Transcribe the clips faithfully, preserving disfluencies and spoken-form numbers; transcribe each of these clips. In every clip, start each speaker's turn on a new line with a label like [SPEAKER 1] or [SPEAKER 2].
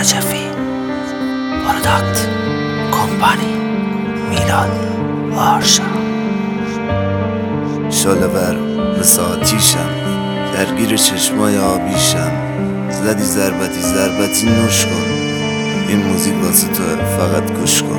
[SPEAKER 1] نجفی پروداکت کمپانی میلاد آرشا.
[SPEAKER 2] شاله بر مثل آتیشم، درگیر چشمای آبیشم. زدی ضربتی ضربتی نوش کن، این موزیک واسه تو، فقط گوش کن.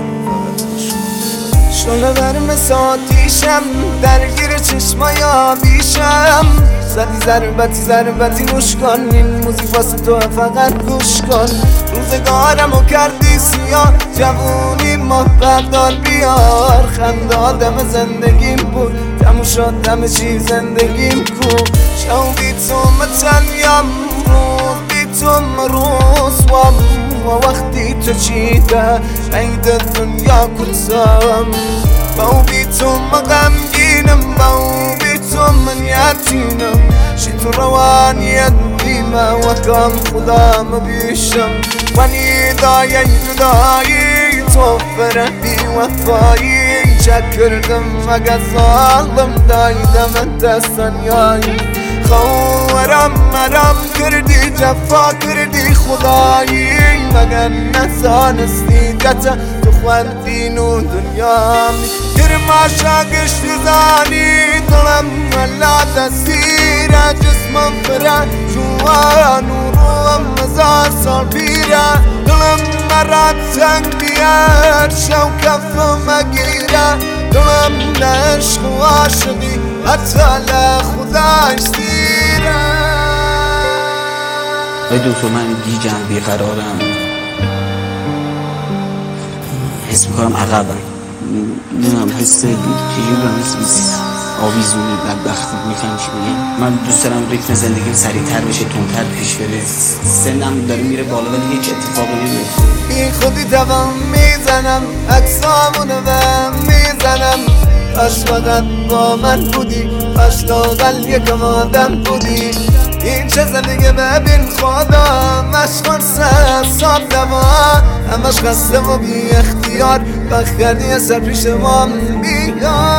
[SPEAKER 3] شاله بر مثل آتیشم، درگیر چشمای آبیشم. زدی ضربتی ضربتی نوش کن، این موزیک واسه تو، فقط گوش کن. روزگارمو کردی سیاه، جوونی ماه بردار بیار. خنده آدم زندگیم بود، تموم شد همه چی زندگیم کو. شو بی تو متنیم، روز بی تو روز و وقتی تو چیده عید دنیا کتم. با بی تو مغمگینم، با بی تو من یتیمم. شی تو روانیت بیمه و کم خودم بیشم. و نیدای جدایی تو فره بی وفایی. چک کردم اگه ظالم دایدم دستانیایی. خورم مرم کردی جفا کردی خدایی. مگر نزانستی گتا تو خوندین و دنیامی. گرما شاگشت زانی دلم ملا دستیره. جسمم فره جوان و روم مزار سال بیره. دلم مرد تنگ بیار شو کفم اگیره. دلم نشق و عاشقی حتی لخدایش دیره.
[SPEAKER 1] ای دوستو من گیجم بیقرارم، حس میکنم عقبم. نمیدونم حس چجوری برم، حس آویزونی بدبختی میفهم چی میگم. من دوست دارم ریتم زندگیم سریعتر بشه، تندتر پیش بره. سنم داره میره بالا ولی هیچ اتفاقی نمیفته.
[SPEAKER 3] بی خودی دوام میزنم، عکسامونو بهم میزنم. کاش فقط با من بودی، کاش لااقل یکم آدم بودی. این چه زندگی ببین خدا، مشغول حساب دوا. همش خسته و بی اختیار، وقت کردی یه سر پیش ما بیا.